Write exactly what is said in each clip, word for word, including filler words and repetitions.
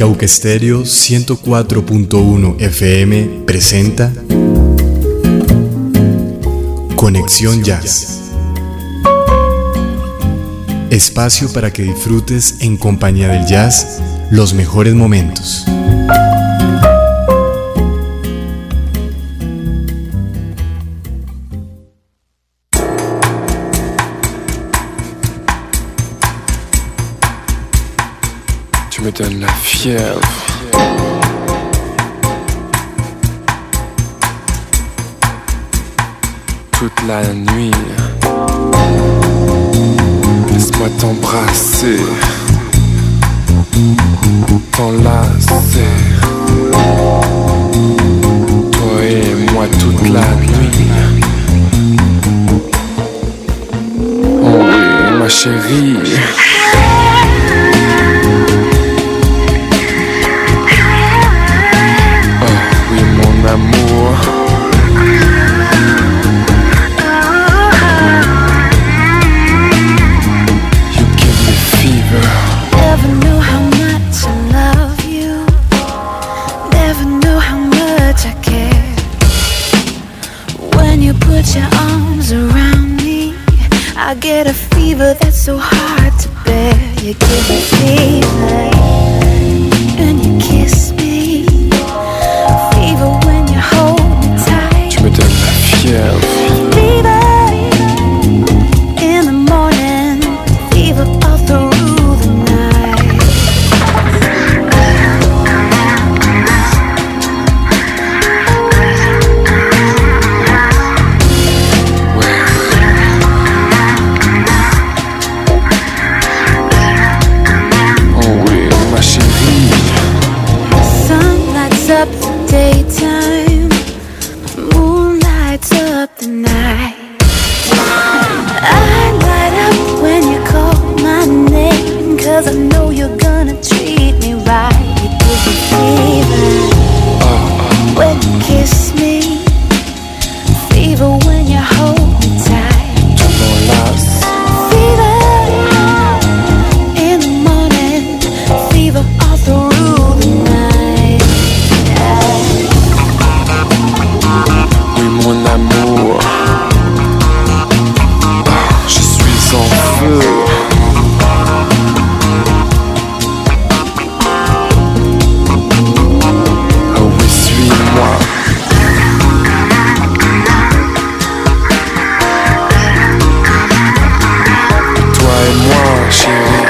Cauca Estéreo ciento cuatro punto uno F M presenta Conexión Jazz. Espacio para que disfrutes en compañía del jazz los mejores momentos. Tu me donnes la fièvre. Toute la nuit, laisse-moi t'embrasser, t'enlacer. Toi et moi toute la nuit. Oh oui, ma chérie. Amour, you give me fever. Never knew how much I love you. Never knew how much I care. When you put your arms around me, I get a fever that's so hard to bear. You give me fever, and you kiss me. Fever when you hold me tight. Tu me donnes la fièvre. Fever in the morning. Fever all through the night. Oh oui, ma chérie. Sun lights up the daytime, moon lights up the night. I light up when you call my name, 'cause I know you're gonna treat me right. You give me fever when you kiss me, fever when you hold me tight. Tu m'enlaces. Fever in the morning, fever all through the night. Oui, mon amour. Je suis en feu. Oh oui, suis-moi. Toi et moi, chérie.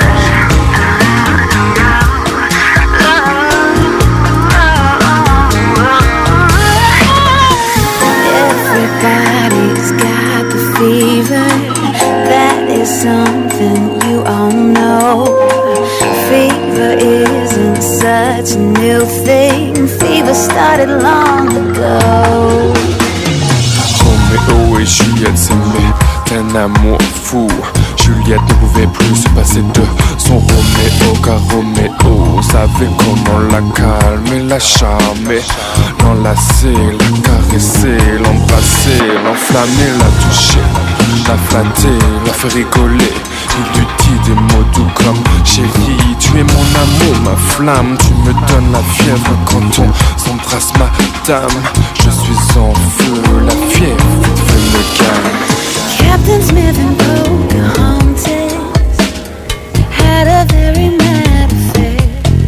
Everybody's got the fever. That is something you all know. Fever isn't such a new thing. Fever started long ago. Roméo et Juliette s'aimaient d'un amour fou. Juliette ne pouvait plus se passer de son Roméo, car Roméo savait comment la calmer, la charmer, l'enlacer, la caresser, l'embrasser, l'enflammer, la toucher, la flatter, la faire rigoler. Il lui dit des mots doux comme chérie, tu es mon amour, ma flamme. Tu me donnes la fièvre quand on s'embrasse, madame. Je suis en feu, la fièvre fait me calme. Captain Smith and Pocahontas had a very mad affair.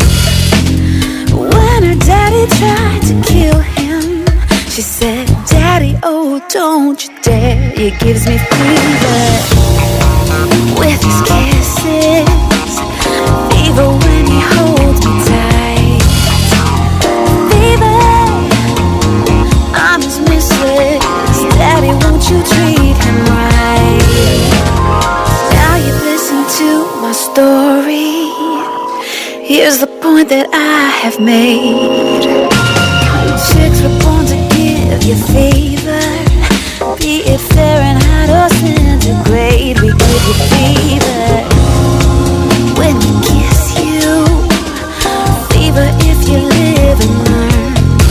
When her daddy tried to kill him, she said, Daddy, oh, don't you dare. He gives me fever with his kisses, fever when he holds me tight. Fever, I'm his mistress. Daddy, won't you treat him right? Now you've listened to my story. Here's the point that I have made. Chicks were born to give you fever, be it Fahrenheit or centigrade. We give you fever when we kiss you, fever if you live and learn.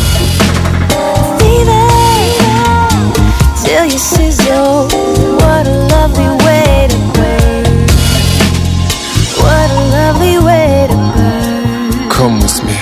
Fever till you sizzle. What a lovely way to burn. What a lovely way to burn. Come with me.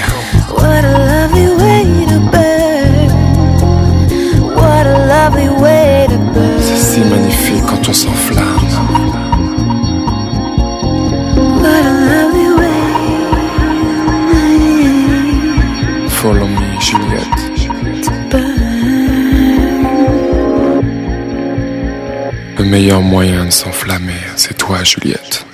meilleur moyen de s'enflammer, c'est toi, Juliette.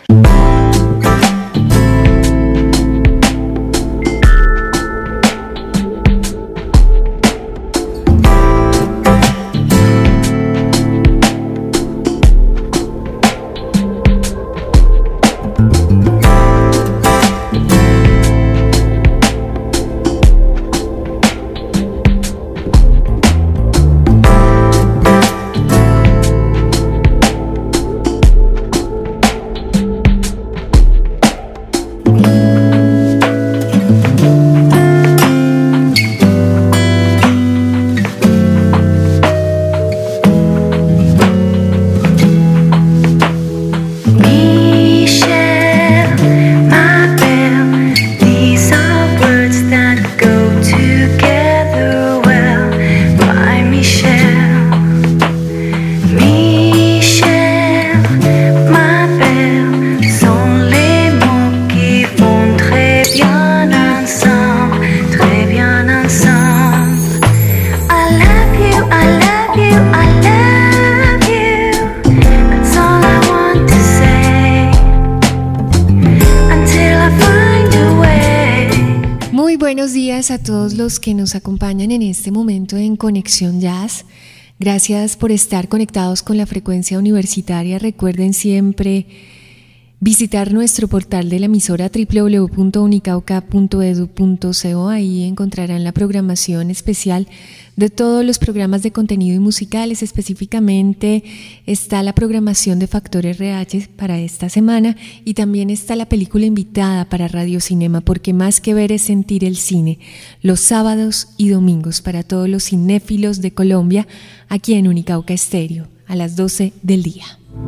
A todos los que nos acompañan en este momento en Conexión Jazz. Gracias por estar conectados con la frecuencia universitaria. Recuerden siempre visitar nuestro portal de la emisora doble u doble u doble u punto unicauca punto edu punto co. Ahí encontrarán la programación especial de todos los programas de contenido y musicales. Específicamente está la programación de Factor R H para esta semana y también está la película invitada para Radio Cinema, porque más que ver es sentir el cine, los sábados y domingos para todos los cinéfilos de Colombia, aquí en Unicauca Estéreo, a las doce del día.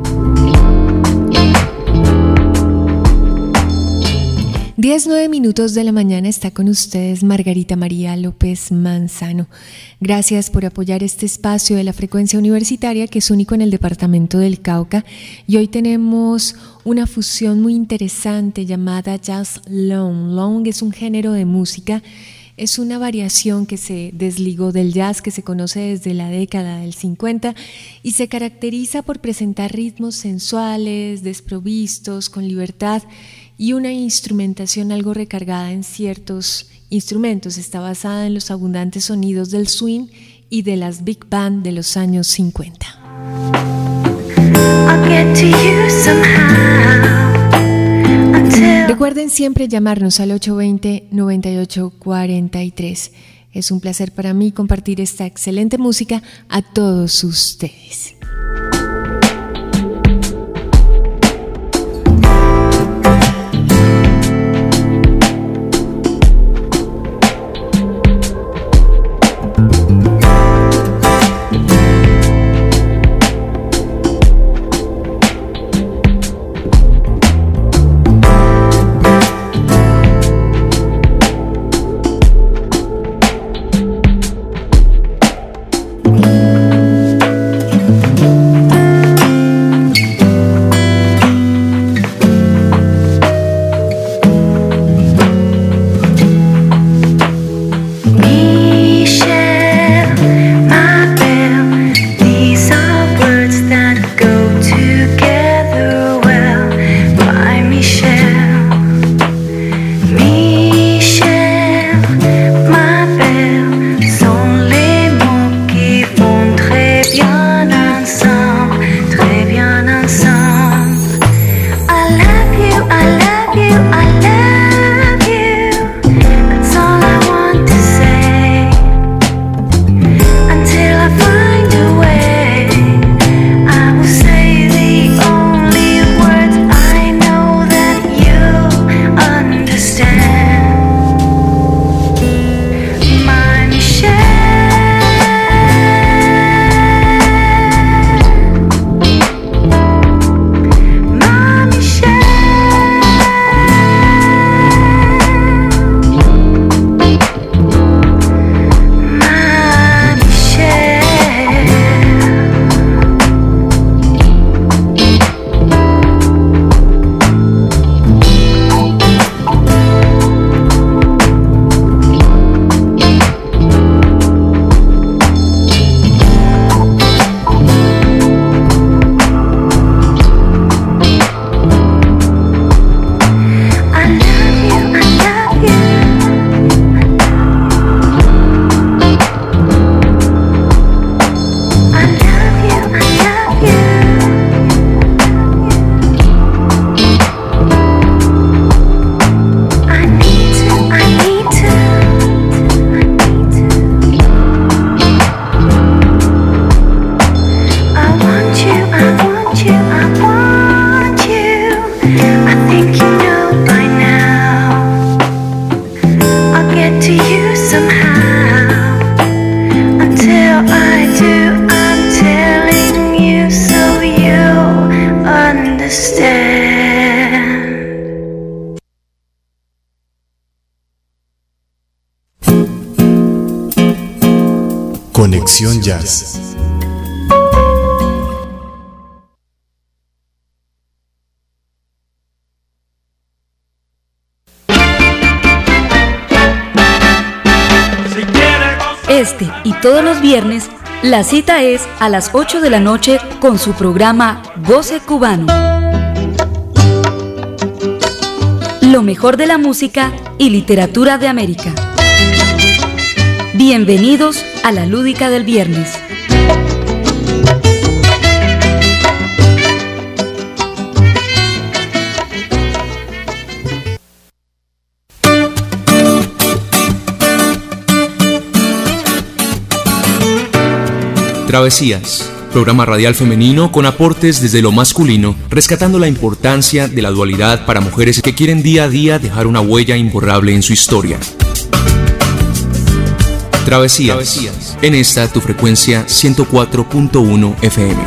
diez, nueve minutos de la mañana, está con ustedes Margarita María López Manzano. Gracias por apoyar este espacio de la frecuencia universitaria, que es único en el departamento del Cauca. Y hoy tenemos una fusión muy interesante llamada Jazz Long. Long es un género de música, es una variación que se desligó del jazz, que se conoce desde la década del cincuenta y se caracteriza por presentar ritmos sensuales, desprovistos, con libertad, y una instrumentación algo recargada en ciertos instrumentos. Está basada en los abundantes sonidos del swing y de las big band de los años cincuenta. Recuerden siempre llamarnos al ocho dos cero, nueve ocho cuatro tres. Es un placer para mí compartir esta excelente música a todos ustedes. Conexión Jazz. Este y todos los viernes, la cita es a las ocho de la noche con su programa Goce Cubano. Lo mejor de la música y literatura de América. Bienvenidos a la Lúdica del Viernes. Travesías, programa radial femenino con aportes desde lo masculino, rescatando la importancia de la dualidad para mujeres que quieren día a día dejar una huella imborrable en su historia. Travesías, Travesías. En esta tu frecuencia ciento cuatro punto uno F M.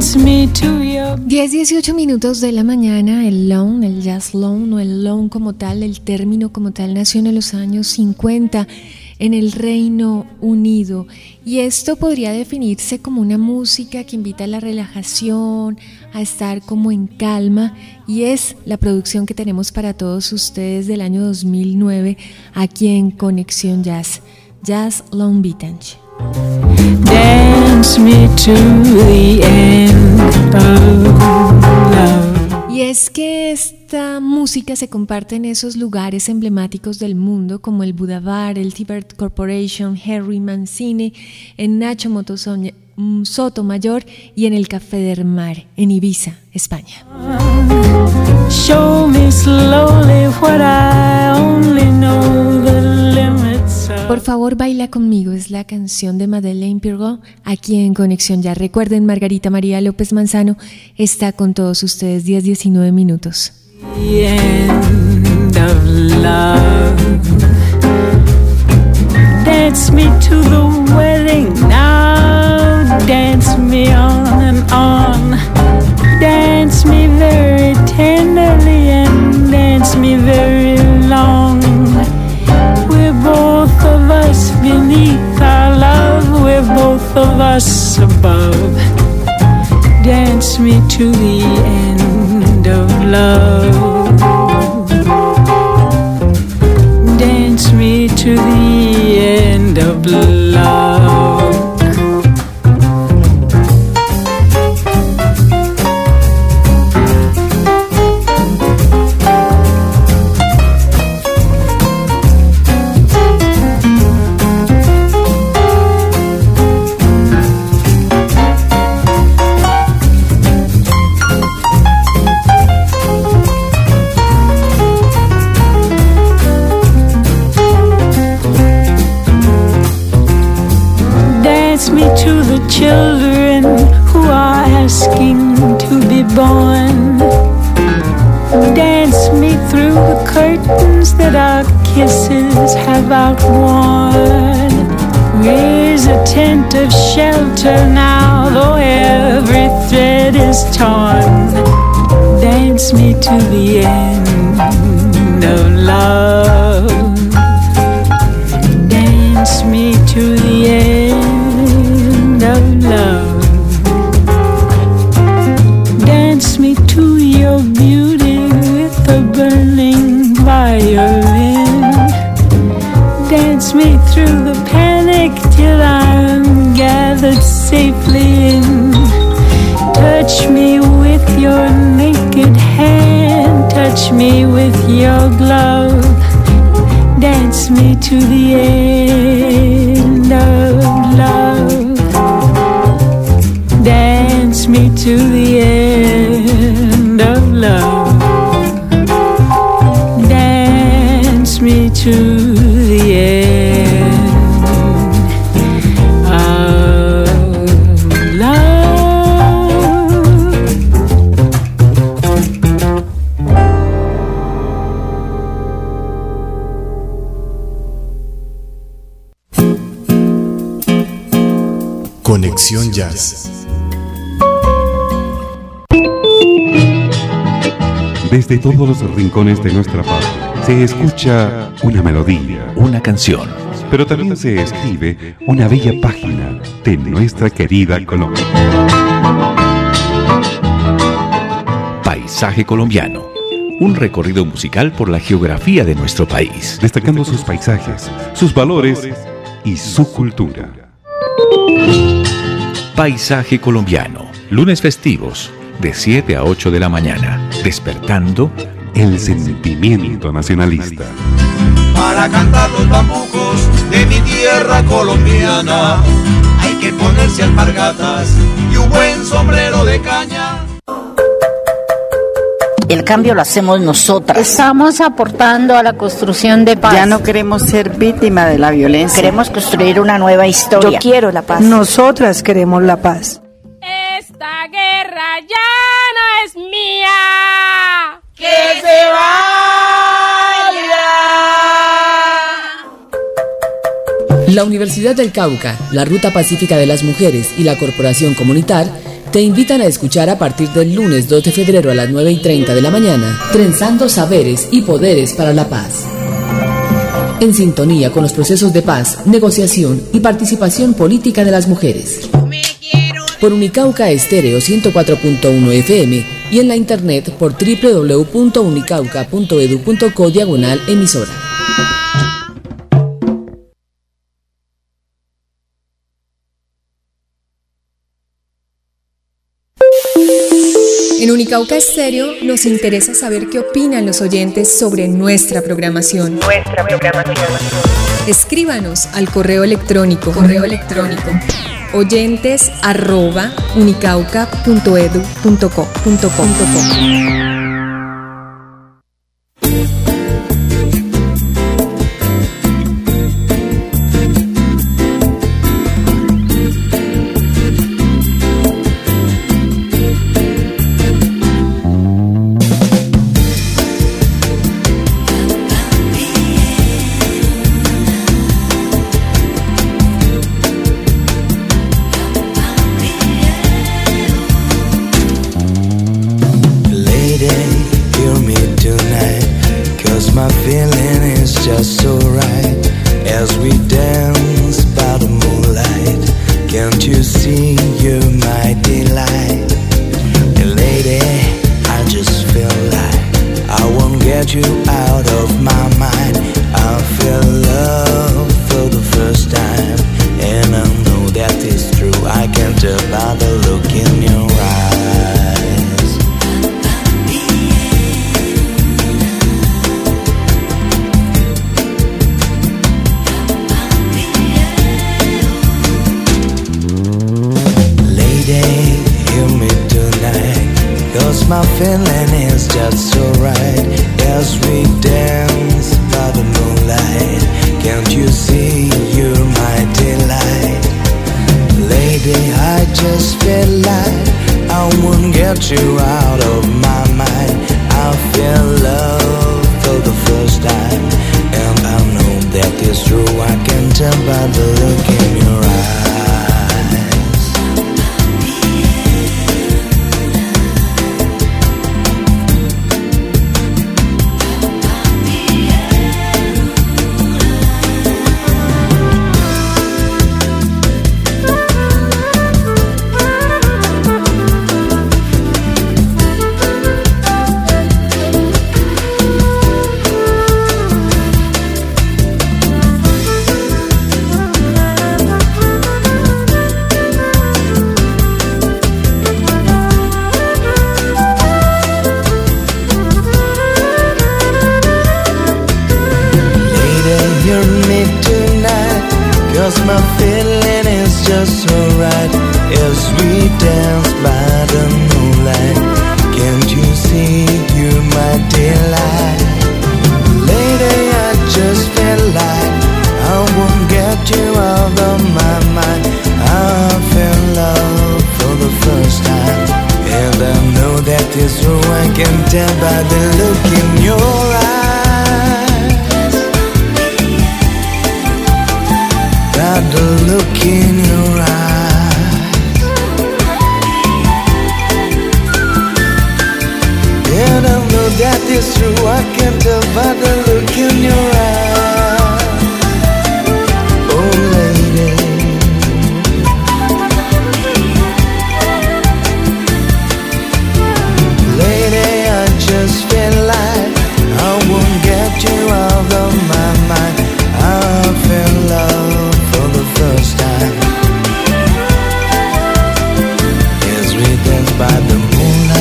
Dance me to your... diez dieciocho minutos de la mañana. El lone, el jazz lone o el lone como tal, el término como tal nació en los años cincuenta en el Reino Unido, y esto podría definirse como una música que invita a la relajación, a estar como en calma, y es la producción que tenemos para todos ustedes del año dos mil nueve aquí en Conexión Jazz, Jazz Long Beach. Dance me to the end of love. Y es que esta música se comparte en esos lugares emblemáticos del mundo como el Buddha Bar, el Tibet Corporation, Henry Mancini, en Nacho Motosoña, Sotomayor y en el Café del Mar en Ibiza, España. Show me slowly what I only know the limits of. Por favor, baila conmigo, es la canción de Madeleine Pirgot aquí en Conexión Ya. Recuerden, Margarita María López Manzano está con todos ustedes, diez diecinueve minutos. The end of love. Dance me to the wedding now. Dance me on and on. Dance me very tenderly and dance me very long. We're both of us beneath our love. We're both of us above. Dance me to the end of love. Dance me to the end of love. To the children who are asking to be born, dance me through the curtains that our kisses have outworn. Raise a tent of shelter now, though every thread is torn. Dance me to the end of love. Dance me to the end of love. Dance me to your beauty with a burning violin. Dance me through the panic till I'm gathered safely in. Touch me with your naked hand, touch me with your glove. Dance me to the end of love. Dance me to the end of love. Dance me to the end of love. Conexión Jazz. Desde todos los rincones de nuestra patria se escucha una melodía, una canción, pero también se escribe una bella página de nuestra querida Colombia. Paisaje colombiano, un recorrido musical por la geografía de nuestro país, destacando sus paisajes, sus valores y su cultura. Paisaje colombiano, lunes festivos, de siete a ocho de la mañana, despertando el sentimiento nacionalista. Para cantar los bambucos de mi tierra colombiana, hay que ponerse alpargatas y un buen sombrero de caña. El cambio lo hacemos nosotras. Estamos aportando a la construcción de paz. Ya no queremos ser víctima de la violencia. Queremos construir una nueva historia. Yo quiero la paz. Nosotras queremos la paz. Esta guerra ya no es mía. ¡Que se vaya! La Universidad del Cauca, la Ruta Pacífica de las Mujeres y la Corporación Comunitar te invitan a escuchar a partir del lunes dos de febrero a las nueve y treinta de la mañana, Trenzando Saberes y Poderes para la Paz. En sintonía con los procesos de paz, negociación y participación política de las mujeres. Por Unicauca Estéreo ciento cuatro punto uno F M y en la internet por doble u doble u doble u punto unicauca punto edu punto co diagonal emisora. En Unicauca Estéreo nos interesa saber qué opinan los oyentes sobre nuestra programación. Nuestra programación. Escríbanos al correo electrónico. Correo electrónico. oyentes arroba unicauca punto edu punto co punto co.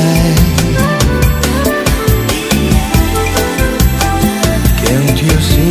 You see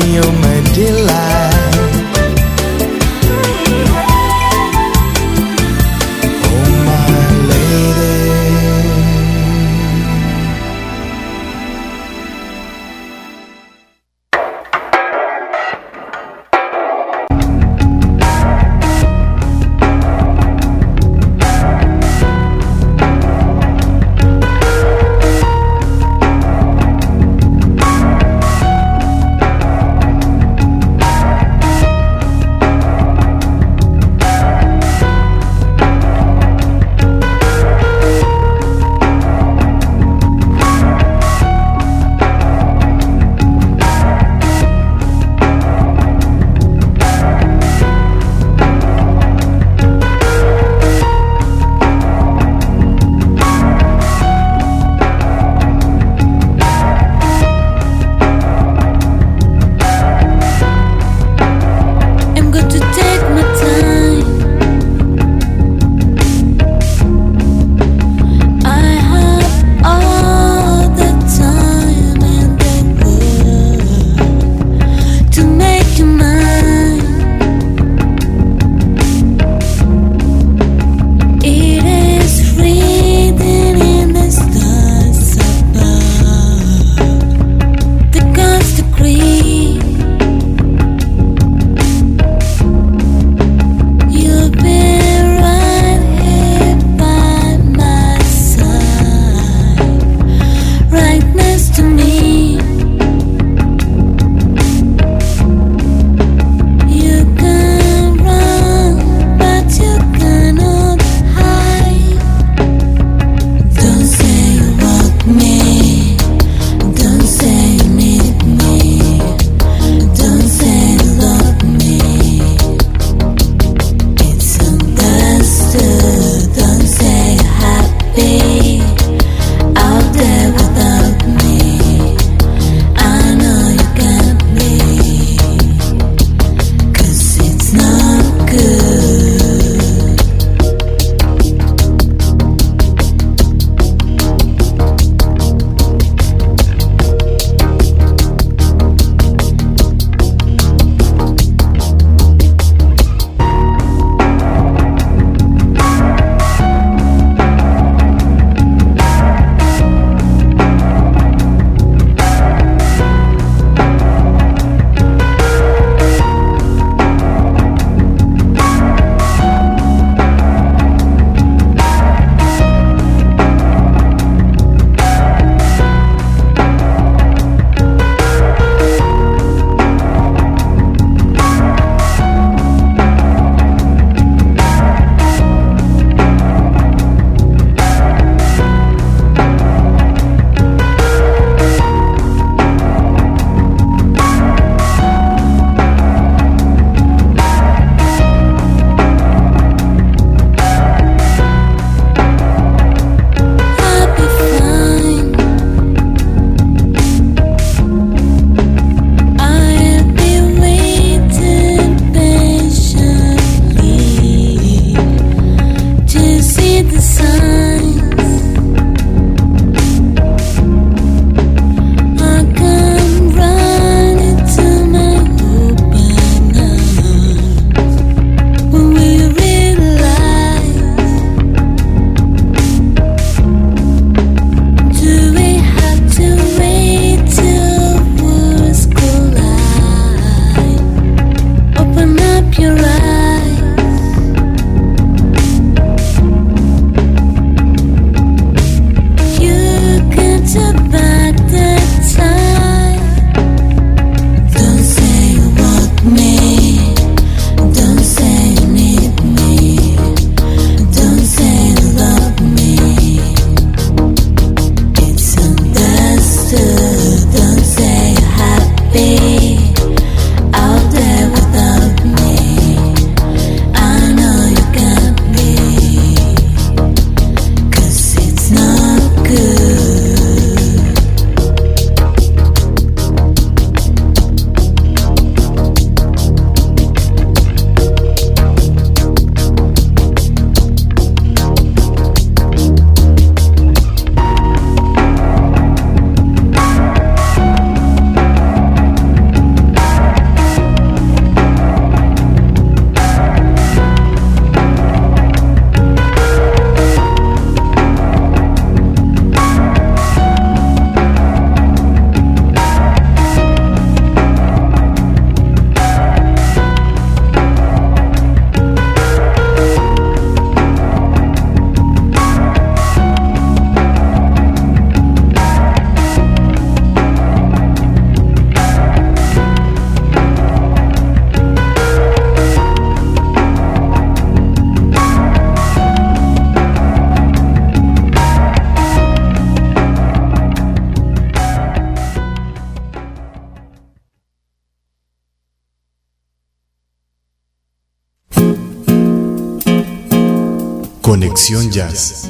Conexión Jazz.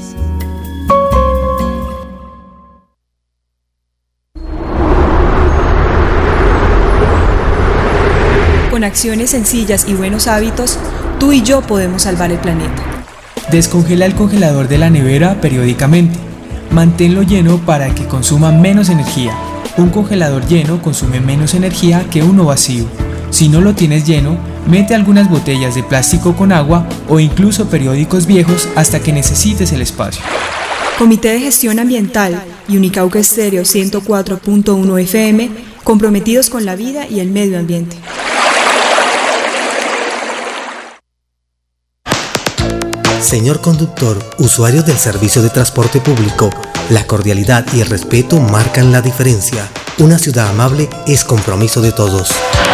Con acciones sencillas y buenos hábitos, tú y yo podemos salvar el planeta. Descongela el congelador de la nevera periódicamente. Manténlo lleno para que consuma menos energía. Un congelador lleno consume menos energía que uno vacío. Si no lo tienes lleno, mete algunas botellas de plástico con agua o incluso periódicos viejos hasta que necesites el espacio. Comité de Gestión Ambiental y Unicauca Estéreo ciento cuatro punto uno F M, comprometidos con la vida y el medio ambiente. Señor conductor, usuarios del servicio de transporte público, la cordialidad y el respeto marcan la diferencia. Una ciudad amable es compromiso de todos.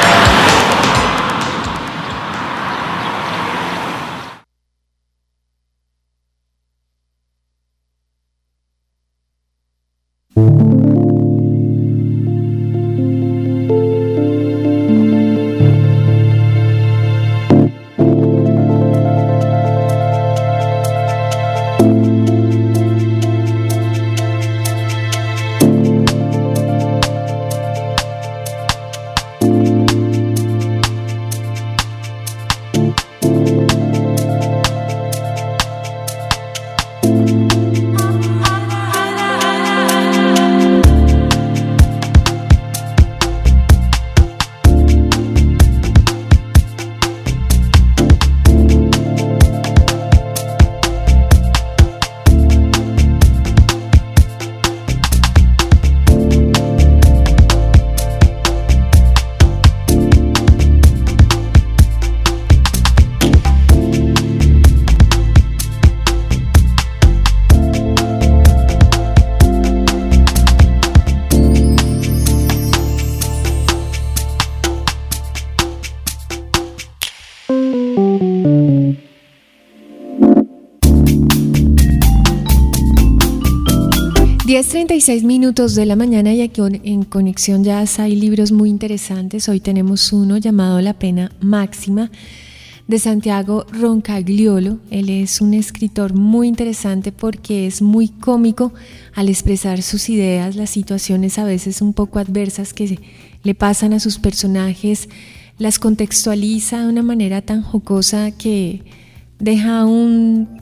diez treinta y seis minutos de la mañana y aquí en Conexión Jazz hay libros muy interesantes. Hoy tenemos uno llamado La Pena Máxima de Santiago Roncagliolo. Él es un escritor muy interesante porque es muy cómico al expresar sus ideas, las situaciones a veces un poco adversas que le pasan a sus personajes, las contextualiza de una manera tan jocosa que deja un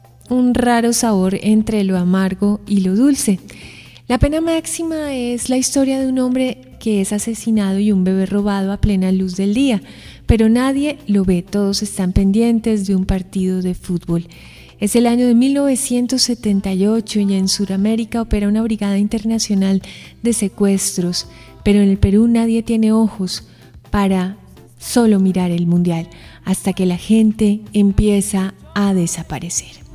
un raro sabor entre lo amargo y lo dulce. La Pena Máxima es la historia de un hombre que es asesinado y un bebé robado a plena luz del día, pero nadie lo ve, todos están pendientes de un partido de fútbol. Es el año de mil novecientos setenta y ocho y en Sudamérica opera una brigada internacional de secuestros, pero en el Perú nadie tiene ojos para solo mirar el mundial, hasta que la gente empieza a desaparecer.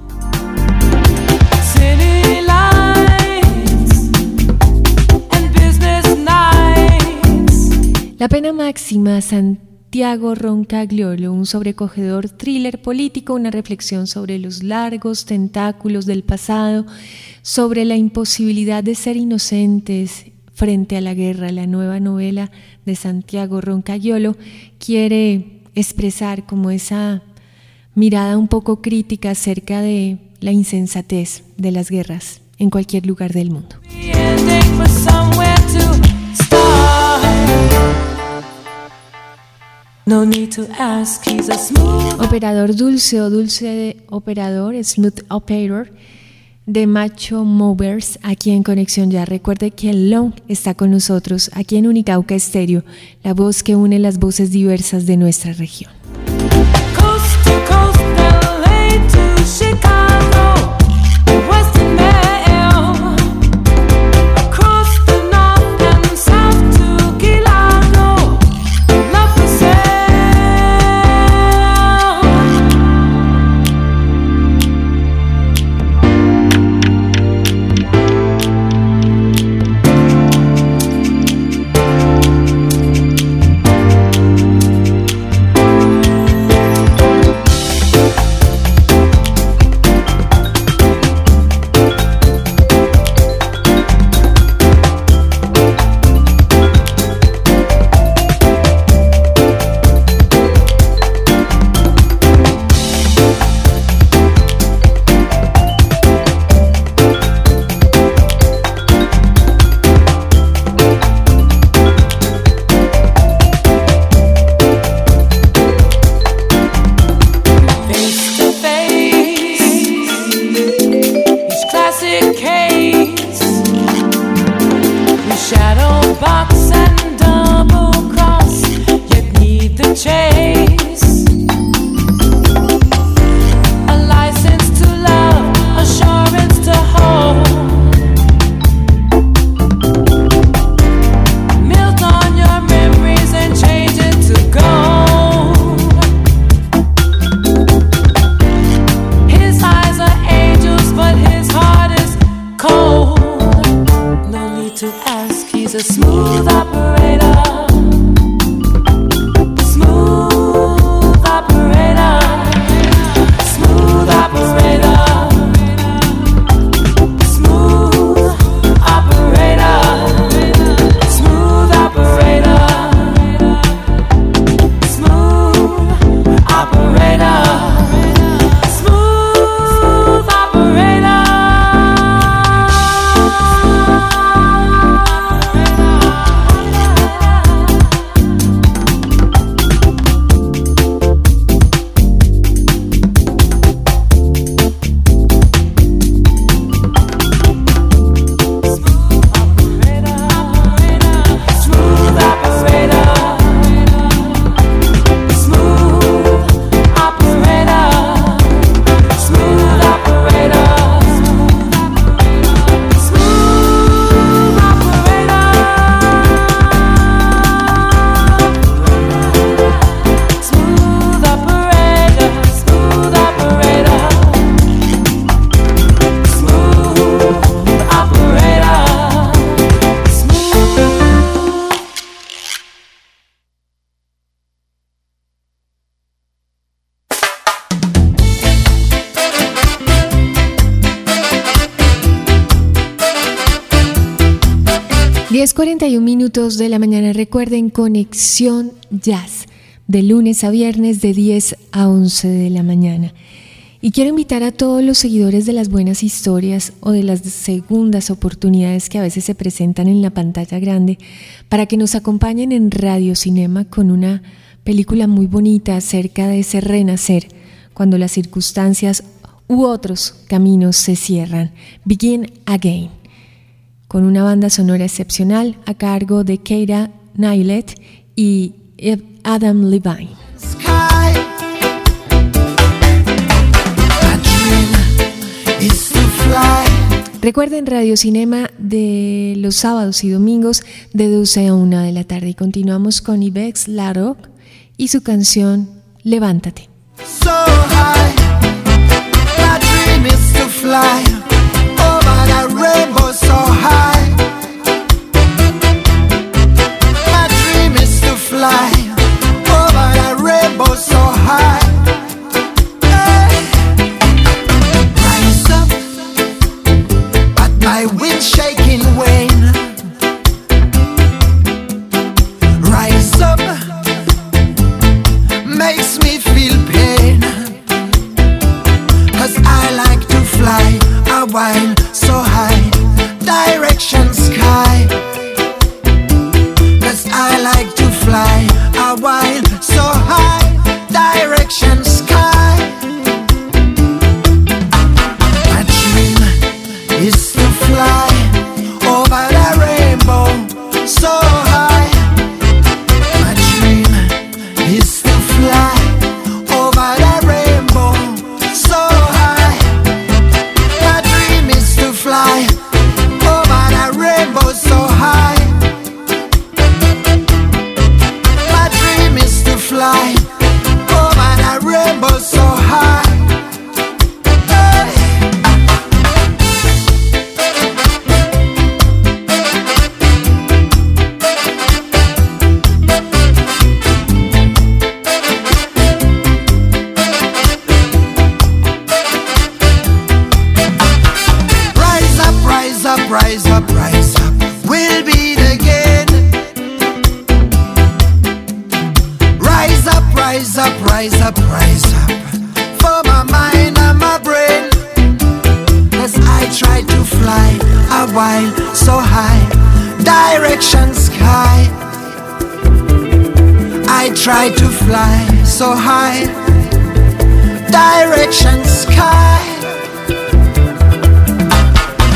La Pena Máxima, Santiago Roncagliolo, un sobrecogedor thriller político, una reflexión sobre los largos tentáculos del pasado, sobre la imposibilidad de ser inocentes frente a la guerra. La nueva novela de Santiago Roncagliolo quiere expresar como esa mirada un poco crítica acerca de la insensatez de las guerras en cualquier lugar del mundo. No need to ask, he's a smooth operador dulce o dulce de operador, smooth operator de Macho Movers aquí en Conexión Ya. Recuerde que el Long está con nosotros aquí en Unicauca Estéreo, la voz que une las voces diversas de nuestra región. Coast to coast, L A to Chicago, Western Mail, across the north and south to Gilano, love for sale. decays. We shadow box and double cross, yet need the chase. A license to love, assurance to hold. Melt on your memories and change it to gold. His eyes are angels, but his heart is cold. No need to ask, he's a smooth operator. Smooth operator. Smooth operator. Smooth operator. Smooth operator. Smooth operator. Smooth operator. diez cuarenta y un minutos de la mañana. Recuerden, Conexión Jazz, de lunes a viernes de diez a once de la mañana. Y quiero invitar a todos los seguidores de las buenas historias o de las segundas oportunidades que a veces se presentan en la pantalla grande para que nos acompañen en Radio Cinema con una película muy bonita acerca de ese renacer cuando las circunstancias u otros caminos se cierran. Begin Again, con una banda sonora excepcional a cargo de Keira Knightley y Adam Levine. Recuerden, Radio Cinema de los sábados y domingos de doce a una de la tarde. Y continuamos con Yves Laroque y su canción Levántate. So high, my dream is to fly over that rainbow so high. My dream is to fly over that rainbow so high. Hey. Rise up, but my wind shaking wane. Rise up, makes me feel pain. 'Cause I like to fly a while so high, direction sky. 'Cause I like to fly a while so high, direction sky. My dream is to fly over the rainbow so high. My dream is to fly over the rainbow so high. My dream is to fly over the rainbow so high. My dream is to fly over the rainbow so high. Hey. Rise up, rise up, rise up, rise up. We'll beat again. Rise up, rise up, rise up, rise up. For my mind and my brain. 'Cause I try to fly a while so high, direction sky. I try to fly so high, direction sky.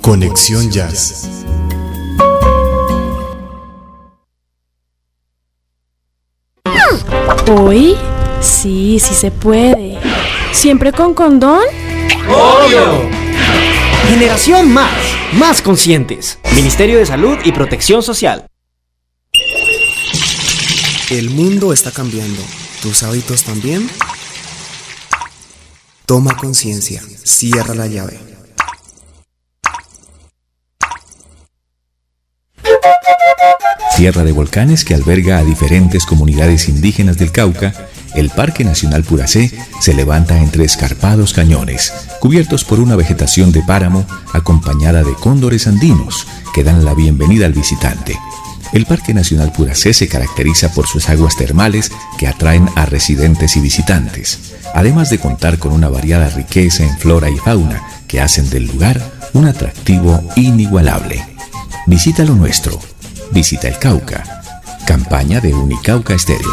Conexión Jazz. ¿Hoy? Sí, sí se puede. ¿Siempre con condón? ¡Obvio! Generación Más, más conscientes. Ministerio de Salud y Protección Social. El mundo está cambiando. ¿Tus hábitos también? Toma conciencia. Cierra la llave. Tierra de volcanes que alberga a diferentes comunidades indígenas del Cauca, el Parque Nacional Puracé se levanta entre escarpados cañones, cubiertos por una vegetación de páramo acompañada de cóndores andinos que dan la bienvenida al visitante. El Parque Nacional Puracé se caracteriza por sus aguas termales que atraen a residentes y visitantes, además de contar con una variada riqueza en flora y fauna que hacen del lugar un atractivo inigualable. Visita lo nuestro. Visita el Cauca. Campaña de Unicauca Estéreo.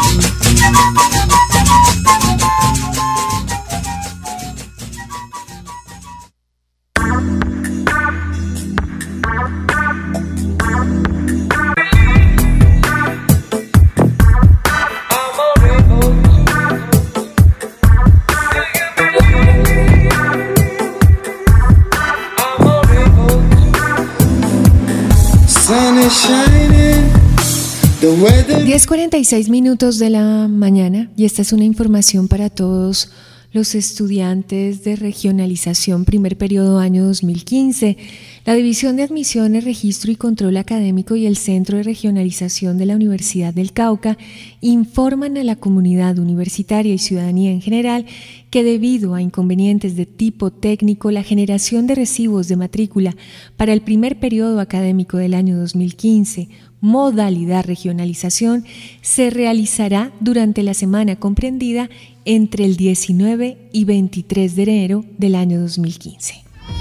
diez cuarenta y seis minutos de la mañana y esta es una información para todos los estudiantes de regionalización primer periodo año dos mil quince. La División de Admisiones, Registro y Control Académico y el Centro de Regionalización de la Universidad del Cauca informan a la comunidad universitaria y ciudadanía en general que debido a inconvenientes de tipo técnico, la generación de recibos de matrícula para el primer periodo académico del año dos mil quince, modalidad regionalización, se realizará durante la semana comprendida entre el diecinueve y veintitrés de enero del año dos mil quince.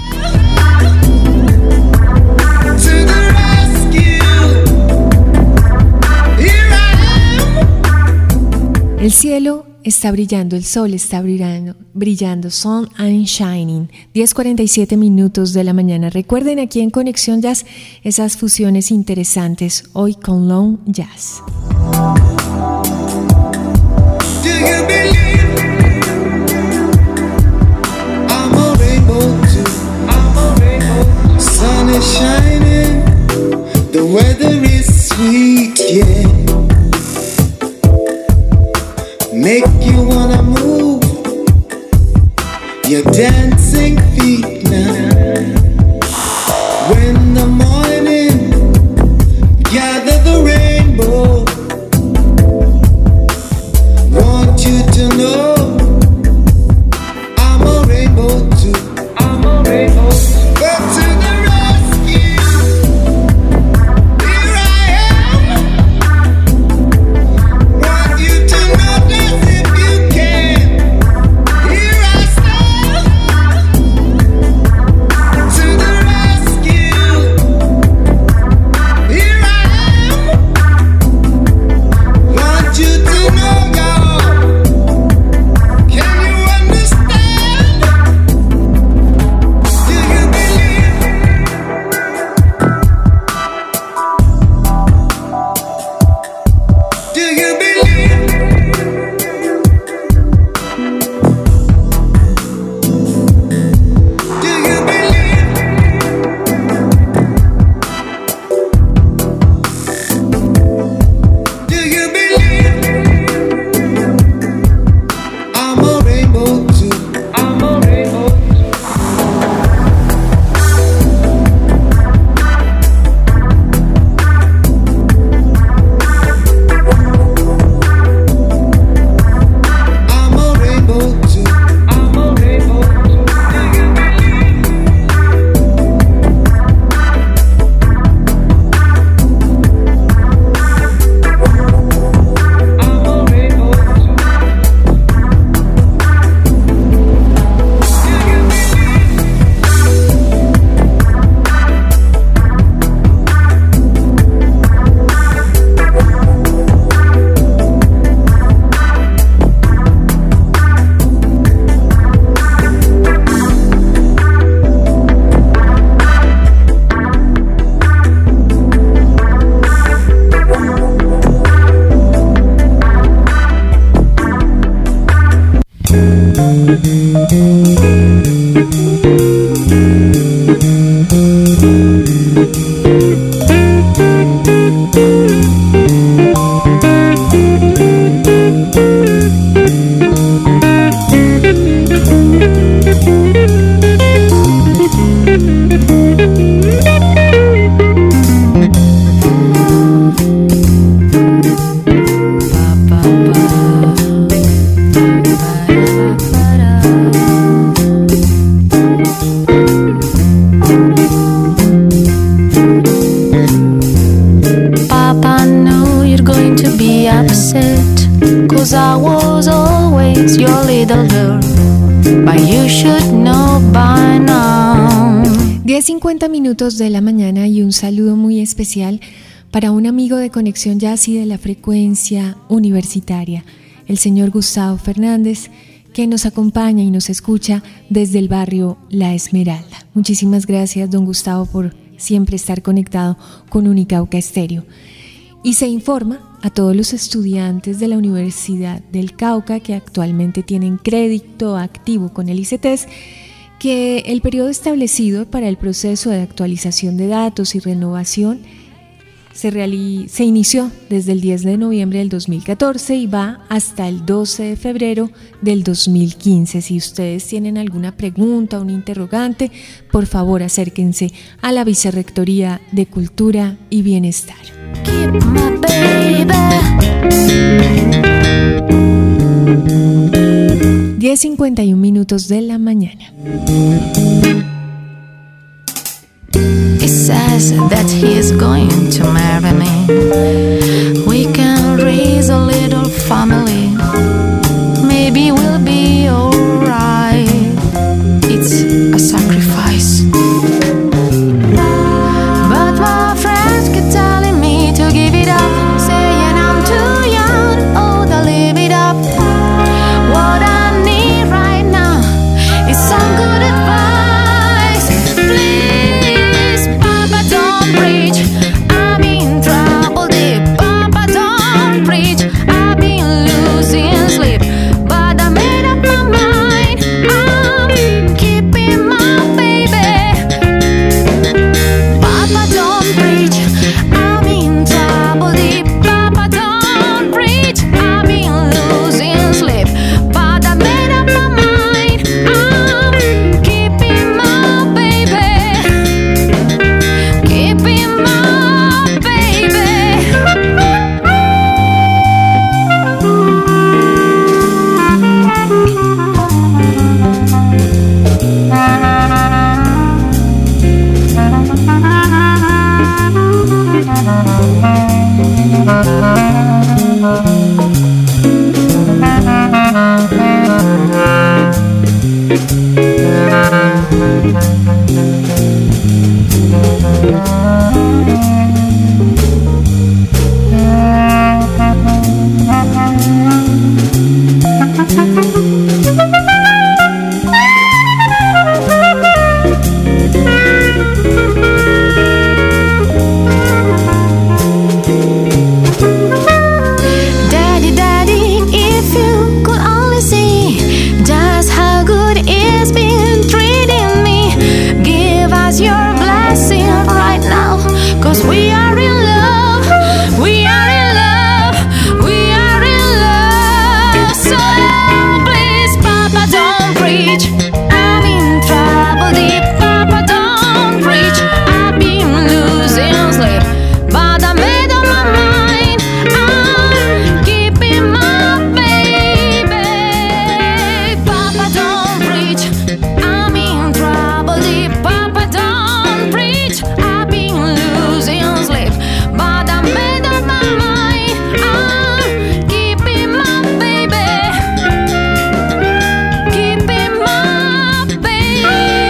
El cielo está brillando, el sol está brillando, brillando, sun and shining. diez cuarenta y siete minutos de la mañana. Recuerden aquí en Conexión Jazz esas fusiones interesantes hoy con Long Jazz. Do you believe I'm a rainbow too? I'm a rainbow. Sun is shining, the weather is sweet, yeah. Make you wanna move your dancing feet now. When the morning gather the rainbow, want you to know I'm a rainbow too. I'm a rainbow. But to the rescue, here I am. Want you to notice if you can. Here I stand. To the rescue, here I am. Want you to know, y'all, know you're going to be upset, 'cause I was always your little girl, but you should know by now. diez cincuenta minutos de la mañana y un saludo muy especial para un amigo de Conexión Jazz y de la frecuencia universitaria, el señor Gustavo Fernández, que nos acompaña y nos escucha desde el barrio La Esmeralda. Muchísimas gracias, don Gustavo, por siempre estar conectado con Unicauca Estéreo. Y se informa a todos los estudiantes de la Universidad del Cauca que actualmente tienen crédito activo con el ICETEX que el periodo establecido para el proceso de actualización de datos y renovación se, reali- se inició desde el diez de noviembre del dos mil catorce y va hasta el doce de febrero del dos mil quince. Si ustedes tienen alguna pregunta o un interrogante, por favor acérquense a la Vicerrectoría de Cultura y Bienestar. Keep my baby. diez cincuenta y un minutos de la mañana. He says that he's going to marry me. We can raise a little family. Maybe we'll be alright. It's a sacrifice. But my friends keep telling me to give it up, saying I'm too young, oh, to live it up. What I need right now is some good advice. Please, Papa, don't preach. I'm in trouble deep. Papa, don't preach. I've been losing sleep, but I made up my mind. I'm keeping my baby. Papa, don't preach. I'm in trouble deep. Papa, don't preach. I've been losing sleep, but I made up my mind. I'm keeping my baby. Keeping my baby. Daddy, daddy, if you could only see just how good it's been treating me, give us your blessing right now, 'cause we are in love, we are in love, we are in love. So please, Papa, don't preach. I'm in trouble deep. Papa, don't preach. I've been losing sleep, but I made up my mind. I'm keeping my baby. Papa, don't preach. I'm in trouble deep. Papa, don't preach. I've been losing sleep, but I made up my mind. I'm keeping my baby. Keeping my baby.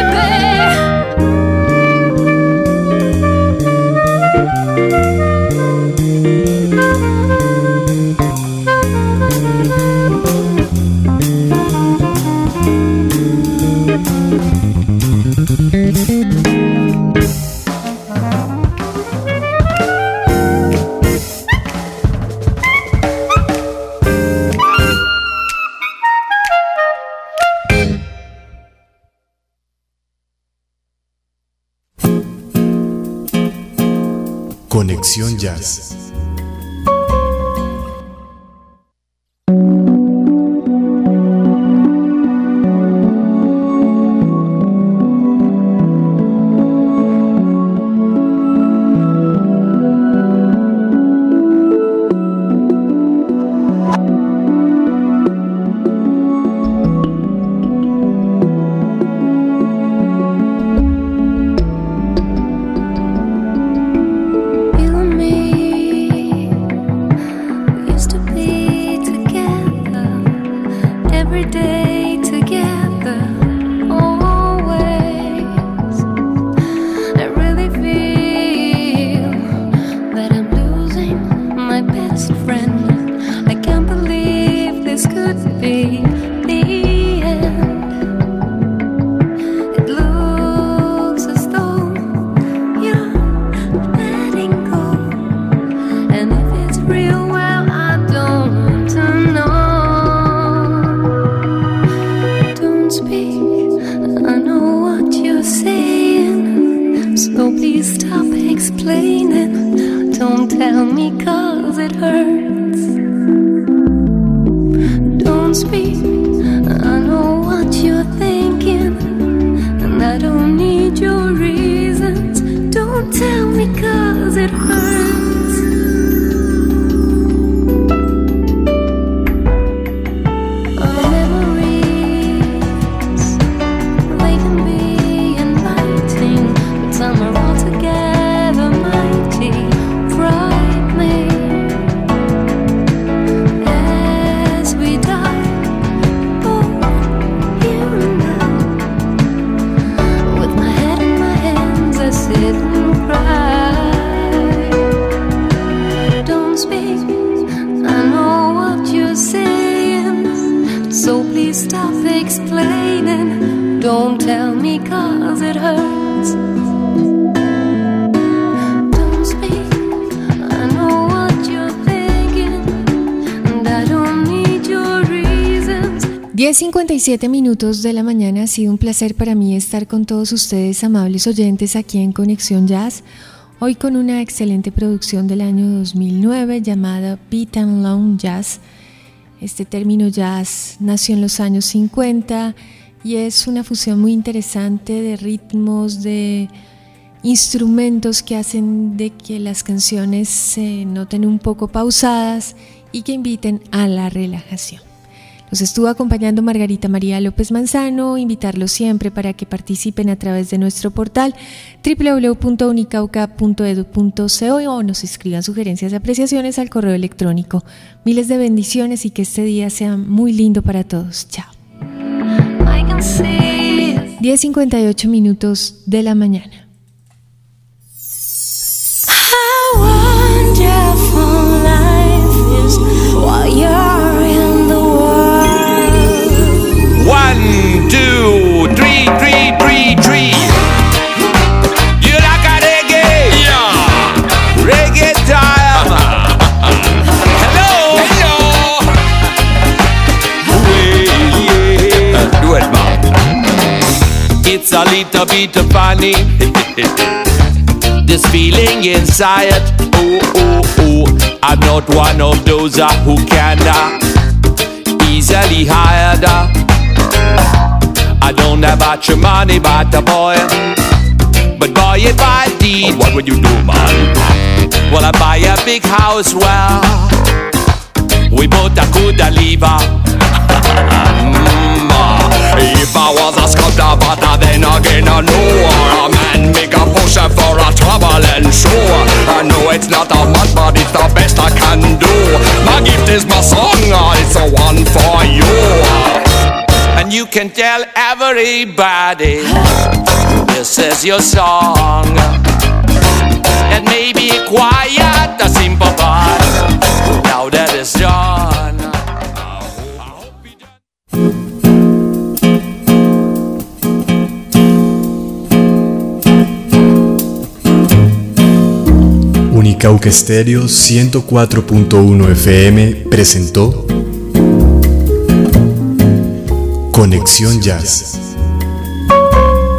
Conexión Jazz. Feel me it hurts. Don't speak, I know what you're thinking, and I don't need your reasons. Don't tell me 'cause it hurts. Our memories, they can be inviting, but some are altogether mighty frightening. As we die, oh, you and I, with my head in my hands, I sit and cry. Don't speak, I know what you're saying, so please stop explaining. Don't tell me 'cause it hurts. Don't speak, I know what you're thinking, and I don't need your reasons. diez cincuenta y siete minutos de la mañana. Ha sido un placer para mí estar con todos ustedes, amables oyentes, aquí en Conexión Jazz. Hoy con una excelente producción del año dos mil nueve llamada Beat and Long Jazz. Este término jazz nació en los años cincuenta y es una fusión muy interesante de ritmos, de instrumentos que hacen de que las canciones se noten un poco pausadas y que inviten a la relajación. Los estuvo acompañando Margarita María López Manzano. Invitarlos siempre para que participen a través de nuestro portal doble u doble u doble u punto unicauca punto edu punto co o nos escriban sugerencias y apreciaciones al correo electrónico. Miles de bendiciones y que este día sea muy lindo para todos. Chao. diez cincuenta y ocho minutos de la mañana. How wonderful life is while you're in the world. One, two, three, three, three, three. You like a reggae? Yeah. Reggae time. Hello. Hello. Well, yeah. Do it, man. It's a little bit funny. This feeling inside. Oh, oh, oh. I'm not one of those uh, who can uh, easily hide. Uh, I don't have much money, but a boy. But boy, if I did, what would you do, man? Well, I buy a big house where we both uh, could uh, live. Uh, mm, uh, if I was a sculptor, but uh, then again I know a man make a potion for a traveling show. I know it's not a much, but it's the best I can do. My gift is my song, uh, it's the one for you. And you can tell everybody this is your song. It may be quiet, a simple part. Now that it's done, I hope you Unicauca Estéreo ciento cuatro punto uno F M presentó Conexión Jazz.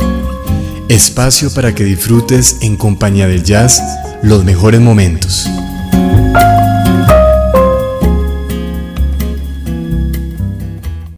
Espacio para que disfrutes en compañía del jazz los mejores momentos.